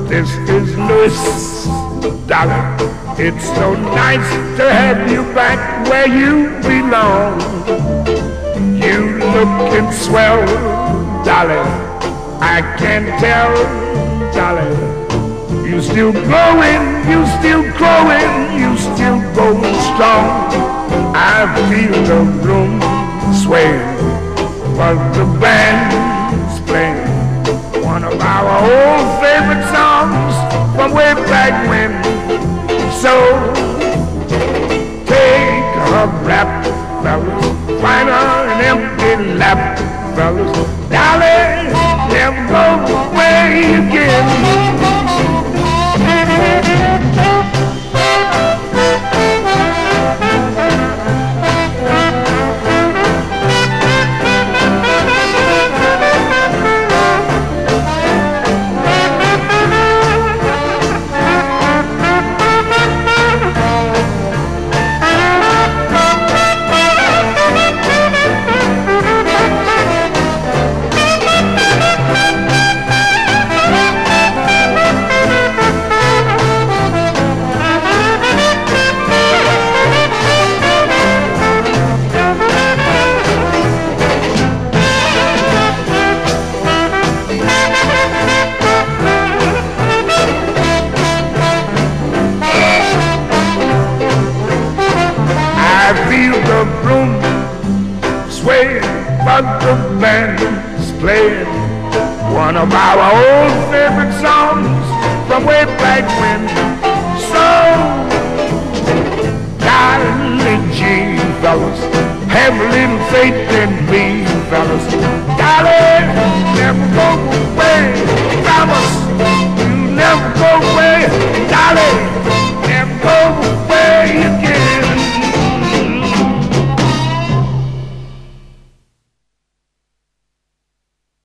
This is Louis, darling. It's so nice to have you back where you belong. You looking swell, darling. I can tell, darling. You still growing, you still growing, you still going strong. I feel the room swaying, but the band's playing one of our old favorite songs from way back when. So take a rap, fellas, find an empty lap, fellas, darling, never go away again. But the band's playing one of our old favorite songs from way back when. So, darling G, fellas, have a little faith in me, fellas. Darling, never go